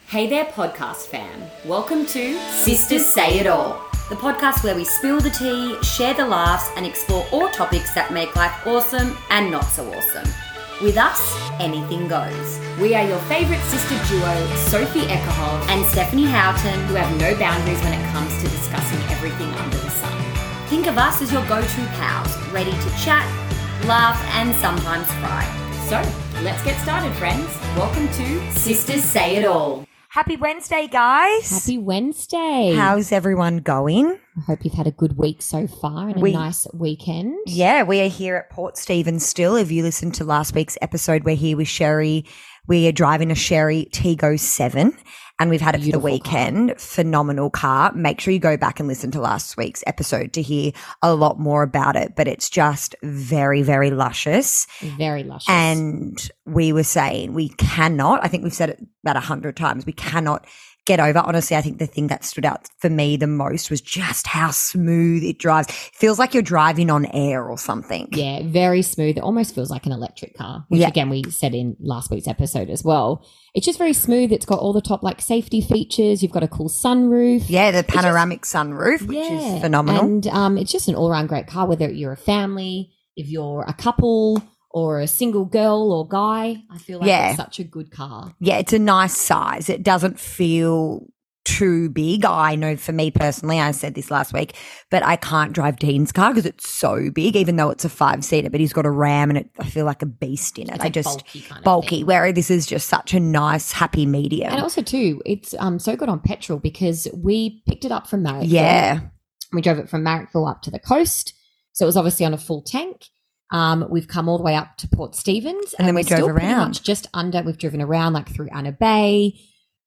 Hey there, podcast fam. Welcome to Sisters Say It All, the podcast where we spill the tea, share the laughs, and explore all topics that make life awesome and not so awesome. With us, anything goes. We are your favourite sister duo, Sophie Eckerhoff and Stephanie Houghton, who have no boundaries when it comes to discussing everything under the sun. Think of us as your go-to pals, ready to chat, laugh, and sometimes cry. So, let's get started, friends. Welcome to Sisters Say It All. Happy Wednesday, guys. Happy Wednesday. How's everyone going? I hope you've had a good week so far and a nice weekend. Yeah, we are here at Port Stephens still. If you listened to last week's episode, we're here with Sherry. We are driving a Sherry Tego 7 and we've had it for the weekend. Car. Phenomenal car. Make sure you go back and listen to last week's episode to hear a lot more about it. But it's just very, very luscious. Very luscious. And we were saying we cannot, I think we've said it about 100 times, we cannot get over. Honestly, I think the thing that stood out for me the most was just how smooth it drives. It feels like you're driving on air or something. Yeah, very smooth. It almost feels like an electric car, which again we said in last week's episode as well. It's just very smooth. It's got all the top like safety features. You've got a cool sunroof. Yeah, the panoramic sunroof, which is phenomenal. And it's just an all-around great car, whether you're a family, if you're a couple or a single girl or guy. I feel like it's such a good car. Yeah, it's a nice size. It doesn't feel too big. I know for me personally, I said this last week, but I can't drive Dean's car because it's so big, even though it's a 5-seater, but he's got a Ram and I feel like a beast in it. It's bulky, whereas this is just such a nice, happy medium. And also too, it's so good on petrol because we picked it up from Marrickville. Yeah. We drove it from Marrickville up to the coast. So it was obviously on a full tank. We've come all the way up to Port Stephens. And then we drove around. Much just under, we've driven around like through Anna Bay,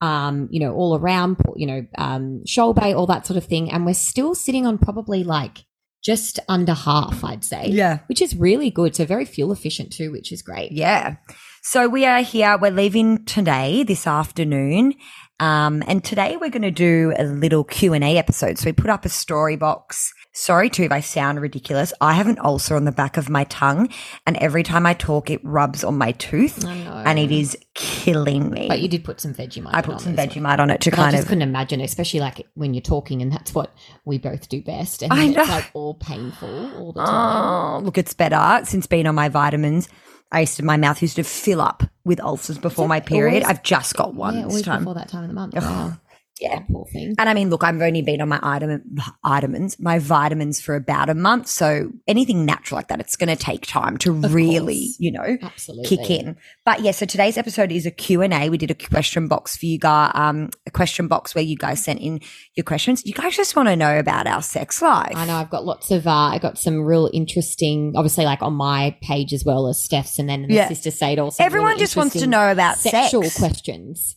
all around, Shoal Bay, all that sort of thing. And we're still sitting on probably like just under half, I'd say. Yeah. Which is really good. So very fuel efficient too, which is great. Yeah. So we are here. We're leaving today, this afternoon. And today we're going to do a little Q&A episode. So we put up a story box. Sorry too if I sound ridiculous. I have an ulcer on the back of my tongue and every time I talk it rubs on my tooth and it is killing me. But you did put some Vegemite on it. I put some Vegemite on it to kind of. I just couldn't imagine, especially like when you're talking and that's what we both do best. And I know. It's like all painful all the time. Oh, look, it's better since being on my vitamins. My mouth used to fill up with ulcers before my period. I've just got one this always time. Before that time of the month. Wow. Yeah. Poor thing. And I mean, look, I've only been on my vitamins for about a month. So anything natural like that, it's going to take time to really, Absolutely. kick in. But yeah, so today's episode is a Q&A. We did a question box for you guys, a question box where you guys sent in your questions. You guys just want to know about our sex life. I know I've got lots of, I got some real interesting, obviously like on my page as well as Steph's and then the Sister Say It All. Everyone just wants to know about sexual sex. questions.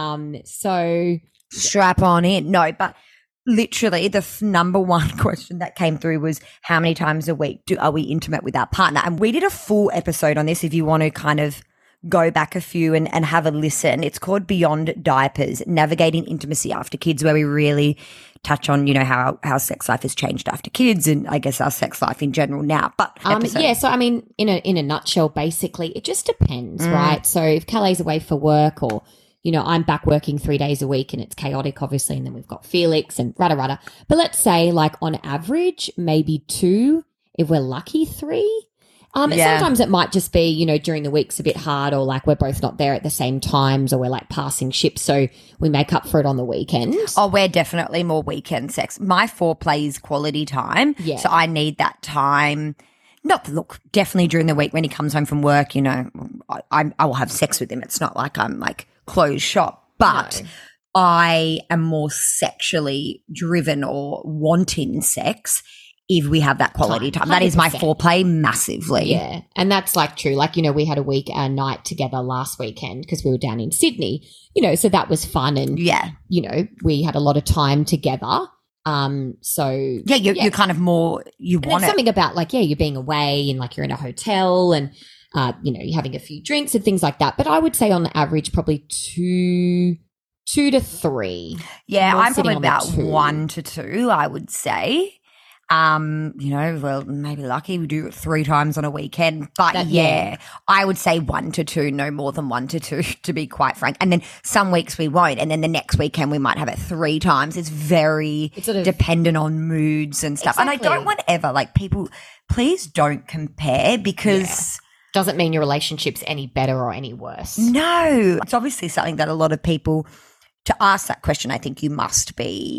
So strap on in. No, but literally the number one question that came through was how many times a week are we intimate with our partner? And we did a full episode on this if you want to kind of go back a few and have a listen. It's called Beyond Diapers, Navigating Intimacy After Kids, where we really touch on, how sex life has changed after kids and I guess our sex life in general now. But so I mean, in a nutshell, basically, it just depends, right? So if Calais away for work or I'm back working 3 days a week and it's chaotic, obviously, and then we've got Felix and rada. But let's say like on average, maybe 2, if we're lucky, 3. Sometimes it might just be, during the week's a bit hard or like we're both not there at the same times or we're like passing ships, so we make up for it on the weekend. Oh, we're definitely more weekend sex. My foreplay is quality time. Yeah. So I need that time. Definitely during the week when he comes home from work, I will have sex with him. It's not like I'm like closed shop, but I am more sexually driven or wanting sex if we have that quality time. That is my foreplay massively. Yeah. And that's like true. Like, we had a night together last weekend because we were down in Sydney, so that was fun. And, we had a lot of time together. You're kind of more, want something about like, you're being away and like you're in a hotel and, you're having a few drinks and things like that. But I would say on average, probably 2 to 3. Yeah, I'm probably about 1 to 2, I would say. Well, maybe lucky we do it 3 times on a weekend. But I would say 1 to 2, no more than 1 to 2, to be quite frank. And then some weeks we won't. And then the next weekend we might have it 3 times. It's very dependent on moods and stuff. Exactly. And I don't want ever, like, people, please don't compare because doesn't mean your relationship's any better or any worse. No. It's obviously something that a lot of people, to ask that question, I think you must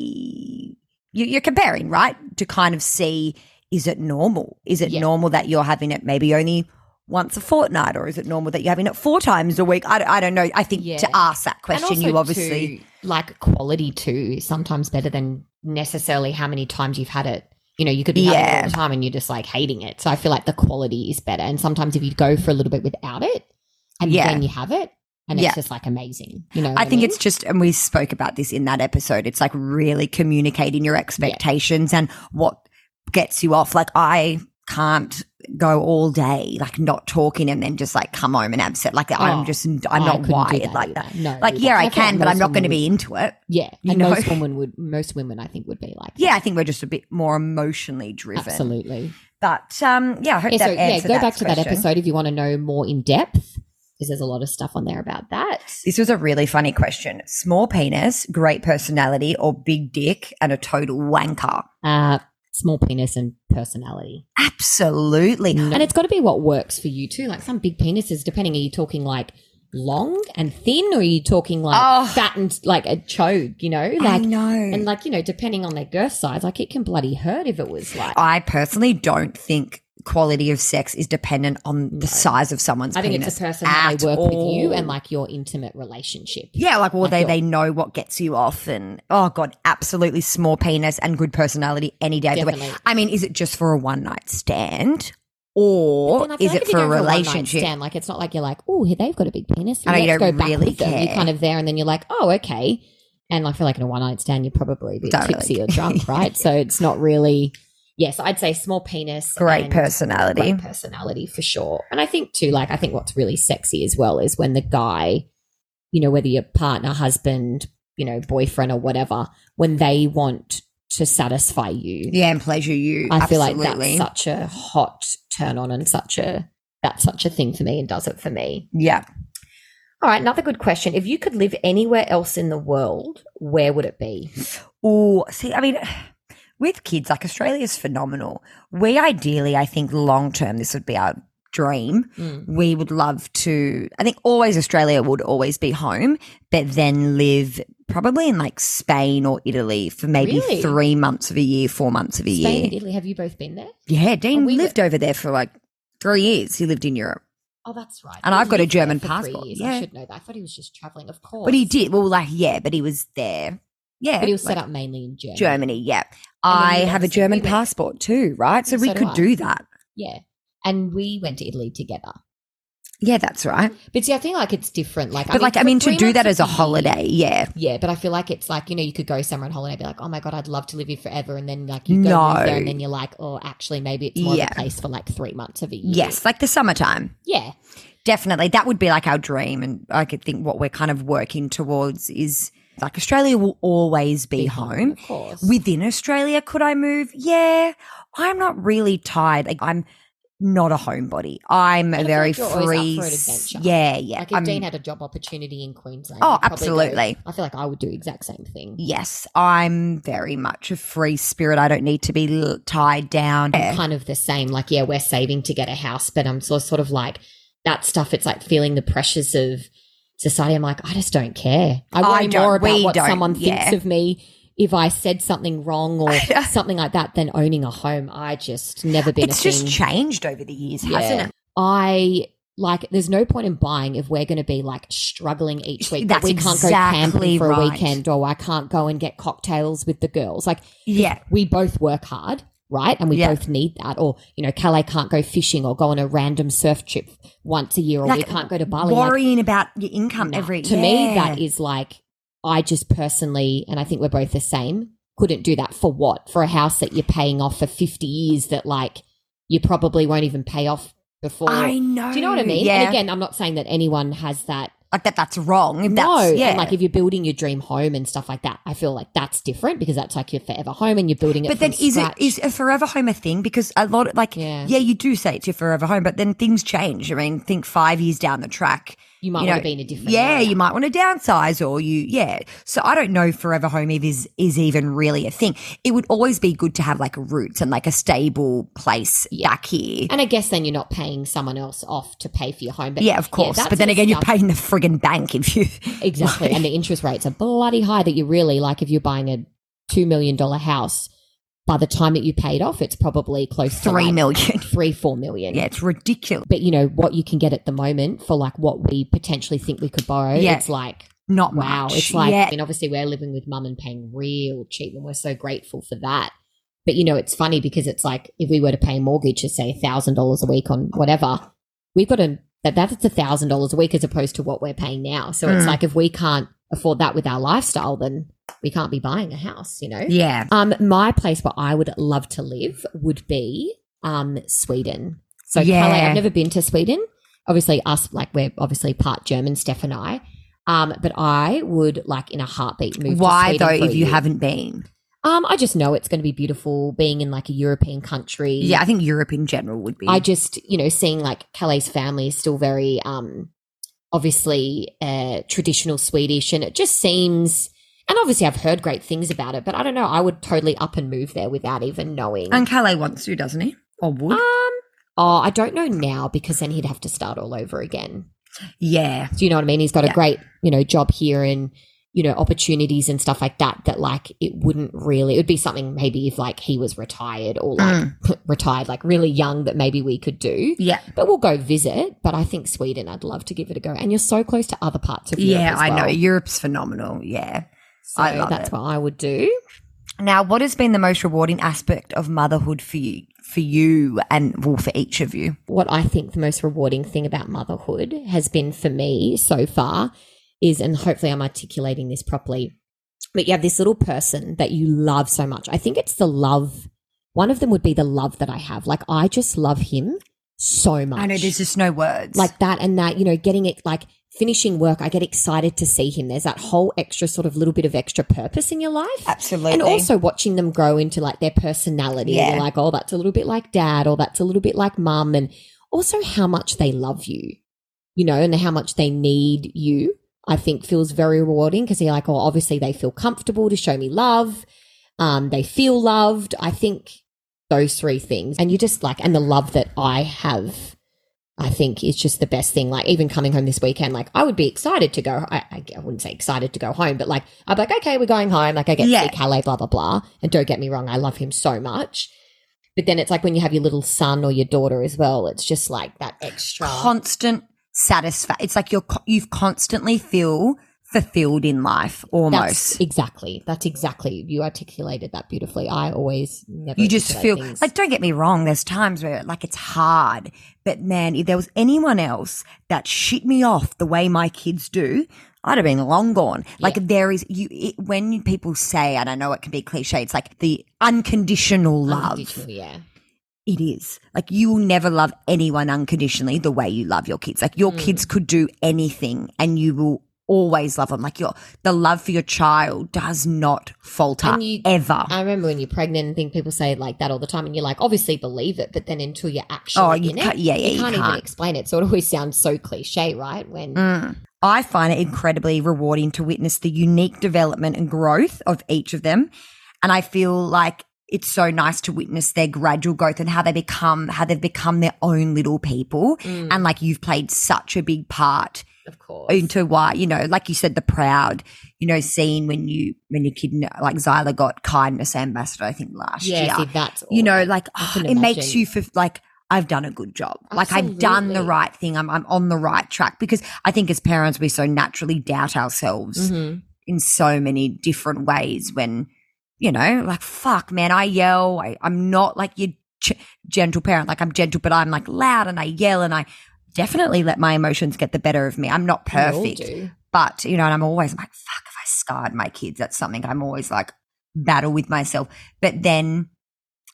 be, you're comparing, right? To kind of see, is it normal? Is it normal that you're having it maybe only once a fortnight, or is it normal that you're having it 4 times a week? I don't know. I think to ask that question, and also you obviously too, like quality too, is sometimes better than necessarily how many times you've had it. You know, you could be having it all the time and you're just like hating it. So I feel like the quality is better. And sometimes if you go for a little bit without it and then you have it, and it's just like amazing. You know, I think it's just, and we spoke about this in that episode, it's like really communicating your expectations and what gets you off. Like, I can't go all day like not talking and then just like come home and have sex. Like, I'm not wired like that. No, like, I can, but I'm not going to be into it. Yeah. And most women I think would be like that. Yeah, I think we're just a bit more emotionally driven. Absolutely. But I hope that answered go that back to that question. episode if you want to know more in depth, because there's a lot of stuff on there about that. This was a really funny question. Small penis, great personality, or big dick and a total wanker? Small penis and personality. Absolutely. And it's got to be what works for you too. Like some big penises, depending, are you talking like long and thin, or are you talking like fat and like a chode, you know? Like, I know. And like, you know, depending on their girth size, like it can bloody hurt if it was like. I personally don't think quality of sex is dependent on the size of someone's penis. I think it's a person how they work with you and like your intimate relationship. Yeah, like, or they know what gets you off, and oh God, absolutely small penis and good personality any day of the week. I mean, is it just for a one night stand? Or is it for a relationship? Stand, like, it's not like you're like, oh, they've got a big penis. I know, you Let's don't go back really with them. care. You're kind of there, and then you're like, oh, okay. And I feel like in a one night stand, you're probably a bit tipsy or drunk, right? So it's not really. Yes, I'd say small penis. Great personality. Great personality for sure. And I think too, like, I think what's really sexy as well is when the guy, you know, whether your partner, husband, you know, boyfriend or whatever, when they want to satisfy you. Yeah, and pleasure you. I feel like that's such a hot turn on and that's such a thing for me and does it for me. Yeah. All right, another good question. If you could live anywhere else in the world, where would it be? Oh, see, I mean, with kids, like, Australia's phenomenal. We ideally, I think long term, this would be our dream. We would love to, I think always Australia would always be home, but then live probably in like Spain or Italy for maybe 3 months of a year, 4 months of a year. Spain and Italy, have you both been there? Yeah, Dean lived over there for like 3 years. He lived in Europe. Oh, that's right. And I've got a German passport. Yeah. I should know that. I thought he was just traveling, of course. But he did. Well, like, yeah, but he was there. Yeah. But he was set up mainly in Germany. Germany, yeah. I have a German passport too, right? So we could do that. Yeah. And we went to Italy together. Yeah, that's right. But see, I think like it's different. Like, I mean, to do that as a holiday, yeah. Yeah, but I feel like it's like, you know, you could go somewhere on holiday and be like, oh my God, I'd love to live here forever. And then like you go live there and then you're like, oh, actually maybe it's more of a place for like 3 months of a year. Yes, like the summertime. Yeah. Definitely. That would be like our dream. And I could think what we're kind of working towards is like Australia will always be home. Of course. Within Australia, could I move? Yeah. I'm not really tied. Like, I'm not a homebody. I'm a very free. Yeah. Like if Dean had a job opportunity in Queensland. Oh, absolutely. I feel like I would do the exact same thing. Yes. I'm very much a free spirit. I don't need to be tied down. I'm kind of the same. Like, yeah, we're saving to get a house, but I'm sort of like that stuff. It's like feeling the pressures of society. I'm like, I just don't care. I worry more about what someone thinks of me if I said something wrong or something like that than owning a home. I just never been It's just changed over the years, hasn't it? There's no point in buying if we're going to be like struggling each week. That's we can't go camping for a weekend, or I can't go and get cocktails with the girls. Like, we both work hard. Right. And we both need that. Or, you know, Calais can't go fishing or go on a random surf trip once a year, or we can't go to Bali. Worrying about your income every To me, that is like, I just personally, and I think we're both the same, couldn't do that. For what? For a house that you're paying off for 50 years that like you probably won't even pay off before. I know. Do you know what I mean? Yeah. And again, I'm not saying that anyone has that like that's wrong. If No, that's, yeah. and like if you're building your dream home and stuff like that, I feel like that's different because that's like your forever home and you're building it But then from is scratch. a forever home a thing? Because a lot of Yeah. you do say it's your forever home, but then things change. I mean, think 5 years down the track. You might want to be in a different Yeah, area. you might want to downsize So I don't know if forever home is even really a thing. It would always be good to have like roots and like a stable place back here. And I guess then you're not paying someone else off to pay for your home. But Yeah, of course. that But then sort of again, you're stuff- paying the friggin' bank if you Exactly. And the interest rates are bloody high that you really, like if you're buying a $2 million house, by the time that you paid off, it's probably close to $3 like million. 3-4 million. Yeah, it's ridiculous. But you know, what you can get at the moment for like what we potentially think we could borrow, Yeah. it's like, Not wow. much. It's like, yeah. I mean, obviously we're living with mum and paying real cheap and we're so grateful for that. But you know, it's funny because it's like if we were to pay a mortgage, to say $1,000 a week on whatever, we've got to, that's $1,000 a week as opposed to what we're paying now. So it's like if we can't afford that with our lifestyle, then we can't be buying a house, you know? Yeah. My place where I would love to live would be Sweden. So Yeah. Calais, I've never been to Sweden. Obviously us, like we're obviously part German, Steph and I. But I would like in a heartbeat move Why to Sweden though, for a if you year. haven't been? I just know it's going to be beautiful being in like a European country. Yeah, I think Europe in general would be. I just, you know, seeing like Calais' family is still very obviously traditional Swedish, and it just seems, and obviously I've heard great things about it, but I don't know, I would totally up and move there without even knowing. And Calais wants to, doesn't he? Or would? I don't know now because then he'd have to start all over again. Yeah. Do you know what I mean? He's got Yeah. a great, you know, job here and, you know, opportunities and stuff like that, that like it wouldn't really, it would be something maybe if like he was retired or like retired, like really young that maybe we could do. Yeah. But we'll go visit. But I think Sweden, I'd love to give it a go. And you're so close to other parts of Europe Yeah, as I know. well. Europe's phenomenal. Yeah. So I love that's it. what I would do. Now, what has been the most rewarding aspect of motherhood for you and well, for each of you? What I think the most rewarding thing about motherhood has been for me so far is, and hopefully I'm articulating this properly, but you have this little person that you love so much. I think it's the love. One of them would be the love that I have. Like I just love him so much. I know there's just no words. Like that and that, you know, getting it, like finishing work, I get excited to see him. There's that whole extra sort of little bit of extra purpose in your life. Absolutely. And also watching them grow into like their personality. Yeah. You're like, oh, that's a little bit like dad, or that's a little bit like mum. And also how much they love you, you know, and how much they need you, I think feels very rewarding because you're like, oh, obviously they feel comfortable to show me love. They feel loved. I think those three things. And you just like, and the love that I have, I think is just the best thing. Like even coming home this weekend, like I would be excited to go. I wouldn't say excited to go home, but like I'd be like, okay, we're going home. Like I get to see Calais, blah, blah, blah. And don't get me wrong, I love him so much. But then it's like when you have your little son or your daughter as well, it's just like that extra. constant satisfaction. It's like you've constantly feel fulfilled in life almost. That's exactly. You articulated that beautifully. I always never. You just feel articulate things. like, don't get me wrong, there's times where like it's hard, but man, if there was anyone else that shit me off the way my kids do, I'd have been long gone. Like there is when people say, and I know it can be cliche, it's like the unconditional love. Unconditional, yeah. It is. Like you will never love anyone unconditionally the way you love your kids. Like your kids could do anything and you will always love them. Like the love for your child does not falter ever. I remember when you're pregnant and think people say like that all the time, and you're like, obviously believe it, but then until you're actually in it, you can't even explain it. So it always sounds so cliche, right? When I find it incredibly rewarding to witness the unique development and growth of each of them, and I feel like it's so nice to witness their gradual growth and how they've become their own little people, and like you've played such a big part. Of course. Into why, you know, like you said, the proud, you know, scene when your kid, like Zyla got kindness ambassador, I think last year. See, that's you know, like can it makes imagine. you feel like I've done a good job. Like I've done the Absolutely. right thing. I'm on the right track, because I think as parents, we so naturally doubt ourselves in so many different ways when, you know, like, fuck, man, I yell. I'm not like your gentle parent. Like I'm gentle, but I'm like loud and I yell and I definitely let my emotions get the better of me. I'm not We all perfect, do. but, you know, and I'm always like, fuck, if I scarred my kids, that's something I'm always like battle with myself. But then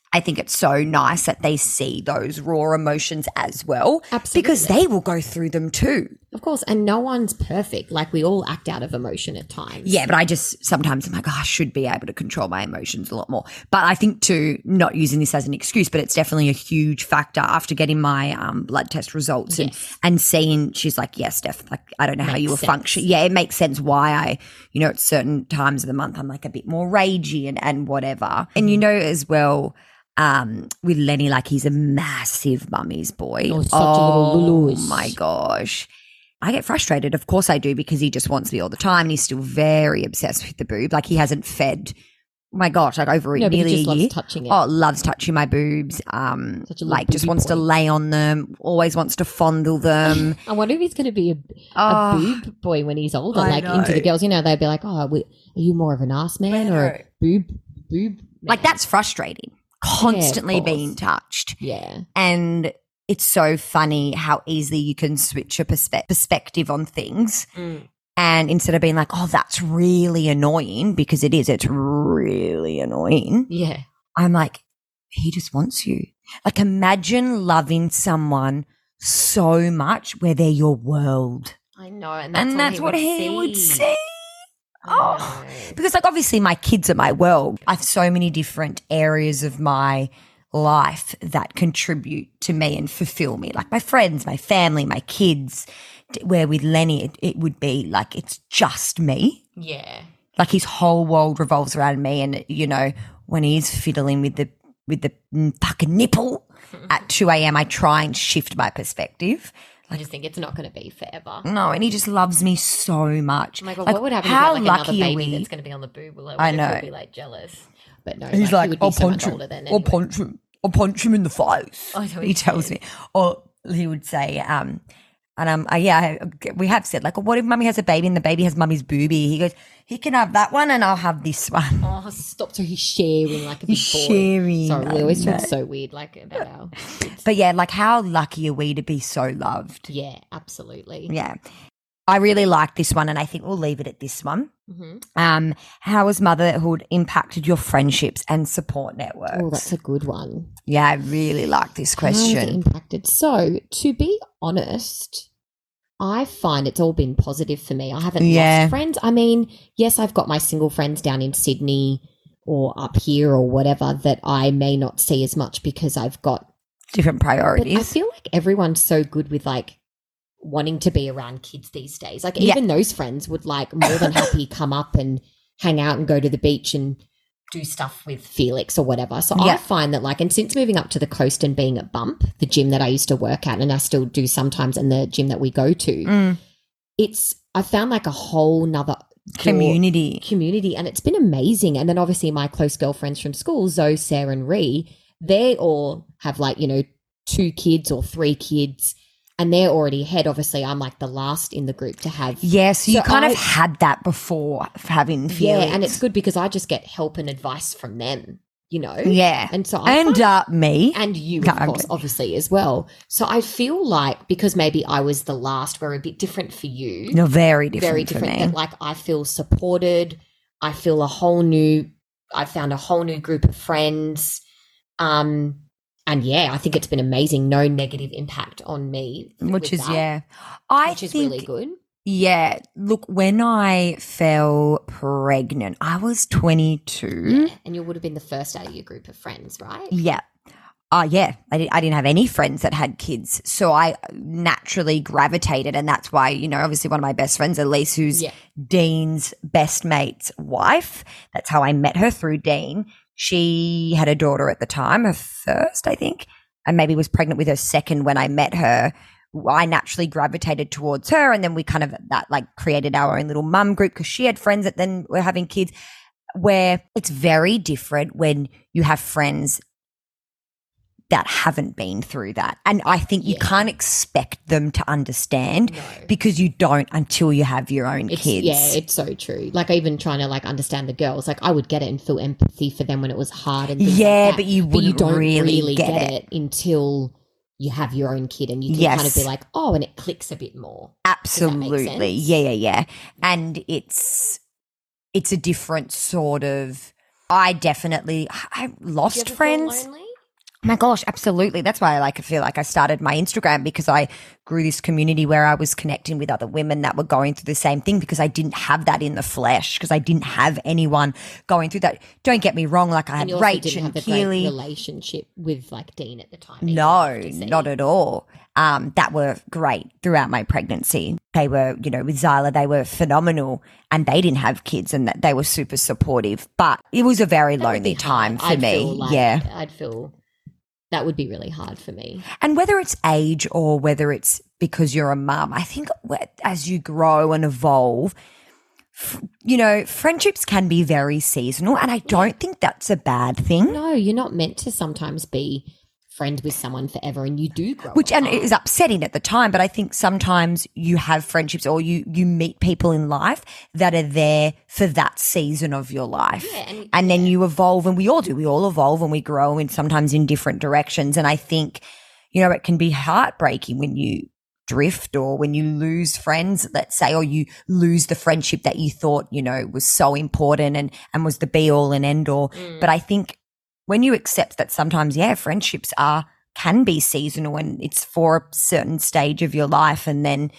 I think it's so nice that they see those raw emotions as well. Absolutely. Because they will go through them too. Of course, and no one's perfect. Like, we all act out of emotion at times. Yeah, but I just sometimes I'm like, I should be able to control my emotions a lot more. But I think too, not using this as an excuse, but it's definitely a huge factor after getting my blood test results and seeing, she's like, yes, Steph, like, I don't know how you were functioning. Yeah, it makes sense why I, at certain times of the month I'm like a bit more ragey and whatever. And as well, with Lenny, like he's a massive mummy's boy. Oh, such a little Lulu. Oh my gosh. I get frustrated. Of course I do, because he just wants me all the time and he's still very obsessed with the boob. Like he hasn't fed, oh my gosh, like over No, but he nearly just a year. loves touching it. Oh, loves touching my boobs. Such a little Like just booby wants to boy. lay on them, always wants to fondle them. I wonder if he's going to be a Oh, boob boy when he's older. I Like know. into the girls, they'd be like, "Oh, are you more of an ass man or a boob?" Like man? that's frustrating. Constantly course. being touched. Yeah, And it's so funny how easily you can switch a perspective on things. And instead of being like, oh, that's really annoying, because it's really annoying. yeah. I'm like, he just wants you. Like imagine loving someone so much where they're your world. I know, and That's what he would see. I Oh, know. because like obviously my kids are my world. I have so many different areas of my life that contribute to me and fulfill me, like my friends, my family, my kids. Where with Lenny, it would be like it's just me. Yeah, Like his whole world revolves around me. And when he's fiddling with the fucking nipple at 2 a.m., I try and shift my perspective. I just think it's not going to be forever. No, and he just loves me so much. Oh my God, Like, what would happen if how you had like another lucky are baby we? that's going to be on the boob? Well, I know. He'll be like jealous. But no, He's he like, would be I'll so punch much him. older then. I'll Anyway. punch him. I'll punch him in the face. Oh, so He tells me. Or he would say, we have said, like, what if mummy has a baby and the baby has mummy's boobie? He goes, he can have that one and I'll have this one. Oh, stop. So he's sharing like a big He's boy. sharing, Sorry, I we always know. talk so weird like about our kids. But yeah, like how lucky are we to be so loved? Yeah, absolutely. Yeah. I really like this one and I think we'll leave it at this one. Mm-hmm. How has motherhood impacted your friendships and support networks? Oh, that's a good one. Yeah, I really like this How has it question. impacted? So, to be honest, I find it's all been positive for me. I haven't Yeah. lost friends. I mean, yes, I've got my single friends down in Sydney or up here or whatever that I may not see as much because I've got. Different But I priorities. feel like everyone's so good with like wanting to be around kids these days. Like Yeah. even those friends would like more than happy come up and hang out and go to the beach and do stuff with Felix or whatever. So Yeah. I find that like, and since moving up to the coast and being at Bump, the gym that I used to work at and I still do sometimes and the gym that we go to, I found like a whole nother community and it's been amazing. And then obviously my close girlfriends from school, Zoe, Sarah and Ree, they all have like, 2 kids or 3 kids and they're already ahead. Obviously I'm like the last in the group to have. Yes, you So kind I- of had that before having Felix. Yeah, and it's good because I just get help and advice from them, Yeah. And so I and find- me. and you, No, of I'm course, good. obviously as well. So I feel like because maybe I was the last, we're a bit different for you. You're very different, Very for different. me. That like I feel supported. I feel I found a whole new group of friends. And yeah, I think it's been amazing. No negative impact on me. Which with is, that, yeah. I which is think, really good. yeah, look, when I fell pregnant, I was 22. Yeah. And you would have been the first out of your group of friends, right? Yeah. Yeah, I didn't have any friends that had kids. So I naturally gravitated. And that's why, obviously one of my best friends, Elise, who's Yeah. Dean's best mate's wife. That's how I met her, through Dean. She had a daughter at the time, her first, I think, and maybe was pregnant with her second when I met her. I naturally gravitated towards her. And then we kind of created our own little mum group because she had friends that then were having kids, where it's very different when you have friends that haven't been through that. And I think you can't expect them to understand because you don't until you have your own kids. Yeah, it's so true. Like even trying to understand the girls, like I would get it and feel empathy for them when it was hard and things Yeah, like that. but you wouldn't don't really get it until you have your own kid and you can Yes. kind of be like, oh, and it clicks a bit more. Absolutely. Does that make sense? Yeah. And it's a different sort of I lost Did you ever feel friends. lonely? My gosh, absolutely. That's why I feel like I started my Instagram, because I grew this community where I was connecting with other women that were going through the same thing, because I didn't have that in the flesh, because I didn't have anyone going through that. Don't get me wrong, like I had And you also Rach didn't and have the Keely. great relationship with like Dean at the time. No, not at all. That were great throughout my pregnancy. They were, with Zyla, they were phenomenal, and they didn't have kids, and that they were super supportive. But it was a very lonely time for me. I'd feel that would be really hard for me. And whether it's age or whether it's because you're a mum, I think as you grow and evolve, friendships can be very seasonal, and I don't think that's a bad thing. No, you're not meant to sometimes be friends with someone forever, and you do grow and apart. it is upsetting at the time, but I think sometimes you have friendships, or you meet people in life that are there for that season of your life. Yeah, and then you evolve, and we all do. We all evolve and we grow, and sometimes in different directions. And I think, it can be heartbreaking when you drift, or when you lose friends, let's say, or you lose the friendship that you thought, was so important and was the be all and end all. But I think when you accept that sometimes, friendships can be seasonal, and it's for a certain stage of your life, and then,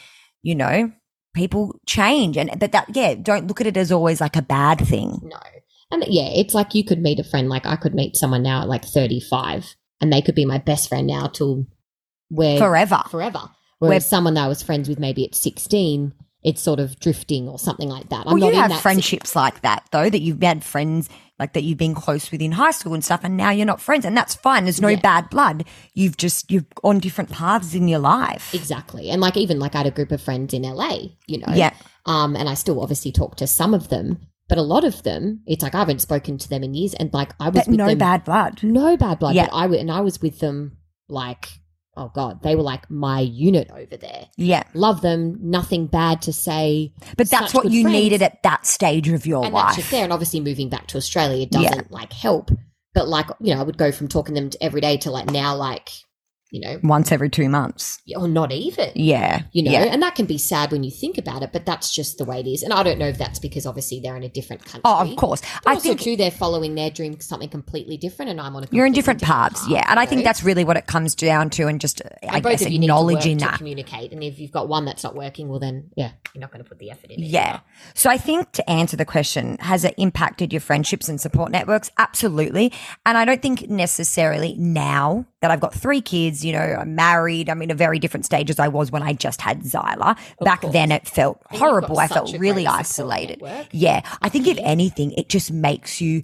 people change, don't look at it as always like a bad thing. No. And it's like you could meet a friend, like I could meet someone now at like 35, and they could be my best friend now till Forever. Whereas someone that I was friends with maybe at 16, it's sort of drifting or something like that. You have friendships like that, though, that you've had friends like that you've been close with in high school and stuff, and now you're not friends, and that's fine. There's no bad blood. You're on different paths in your life. Exactly. And even I had a group of friends in LA, Yeah. And I still obviously talk to some of them, but a lot of them, it's like I haven't spoken to them in years, and I was with no them. bad blood. No bad blood. Yeah. But I was with them oh God, they were like my unit over there. Yeah. Love them, nothing bad to say. But that's what you needed at that stage of your and life. that's just there. And obviously moving back to Australia doesn't help. But I would go from talking to them every day to now once every 2 months. or not even. Yeah. And that can be sad when you think about it, but that's just the way it is. And I don't know if that's because obviously they're in a different country. Oh, of course. But also too, they're following their dream, something completely different, and I'm on a You're in completely different paths, path, yeah. And I think that's really what it comes down to, and just, I both guess, of you need to work acknowledging to that. communicate. And if you've got one that's not working, well then, you're not going to put the effort in. Yeah. So I think, to answer the question, has it impacted your friendships and support networks? Absolutely. And I don't think necessarily now that I've got 3 kids, I'm married, I'm in a very different stage as I was when I just had Zyla. Back then it felt horrible. I felt really isolated. Yeah. I think if anything, it just makes you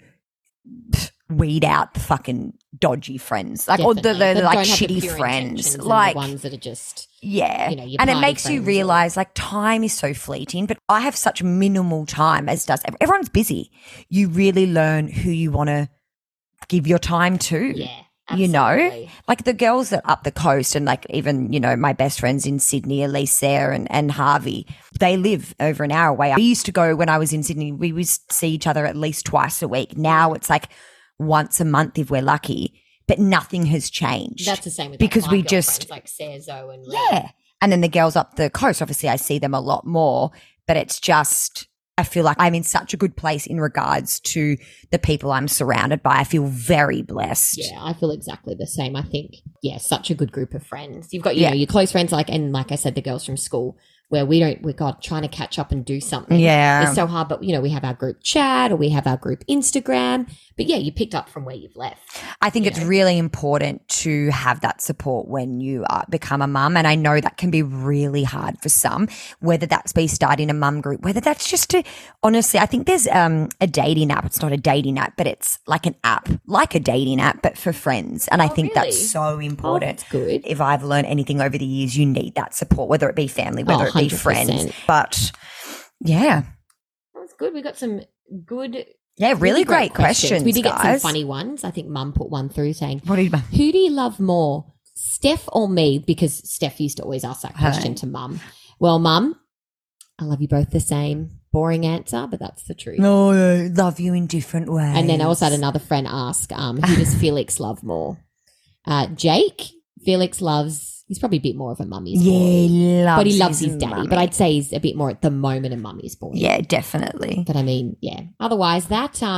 weed out the fucking dodgy friends, or the shitty friends, the ones that are just and it makes you realize time is so fleeting, but I have such minimal time, as does everyone's busy. You really learn who you want to give your time to. Absolutely. The girls that up the coast, and even my best friends in Sydney, Elise there and Harvey, they live over an hour away. We used to go, when I was in Sydney, we would see each other at least twice a week. Now it's once a month if we're lucky, but nothing has changed. That's the same with because my we just Sarah, Zoe and Lee. Yeah. And then the girls up the coast, obviously I see them a lot more, but it's just, I feel like I'm in such a good place in regards to the people I'm surrounded by. I feel very blessed. Yeah, I feel exactly the same. I think, such a good group of friends. You've got, your close friends, and like I said, the girls from school, where trying to catch up and do something. Yeah. It's so hard, but, we have our group chat, or we have our group Instagram. But you picked up from where you've left. I think it's really important to have that support when you become a mum. And I know that can be really hard for some, whether that's be starting a mum group, whether that's just honestly, I think there's a dating app. It's not a dating app, but it's like an app, like a dating app, but for friends. And I think that's so important. That's good. If I've learned anything over the years, you need that support, whether it be family, whether it be 100%. friends. But yeah. That's good. We got some good... Yeah, really great questions. We did guys. get some funny ones. I think Mum put one through saying, "What did Mum? Who do you love more, Steph or me?" Because Steph used to always ask that question to Mum. Well, Mum, I love you both the same. Boring answer, but that's the truth. No, I love you in different ways. And then I also had another friend ask, who does Felix love more? Jake. Felix he's probably a bit more of a mummy's boy. But he loves his daddy. Mummy. But I'd say he's a bit more at the moment a mummy's boy. Yeah, definitely. But I mean, Otherwise, that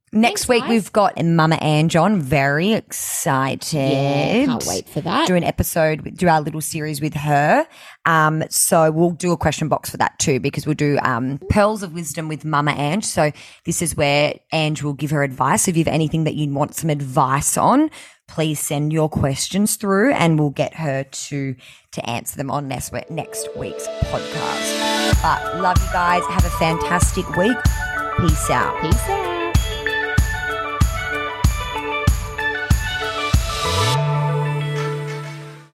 Next Thanks, week guys. we've got Mama Ange on. Very excited. Yeah, can't wait for that. Do an episode, do our little series with her. So we'll do a question box for that too, because we'll do Pearls of Wisdom with Mama Ange. So this is where Ange will give her advice. If you have anything that you want some advice on, please send your questions through and we'll get her to answer them on next week's podcast. But love you guys. Have a fantastic week. Peace out. Peace out.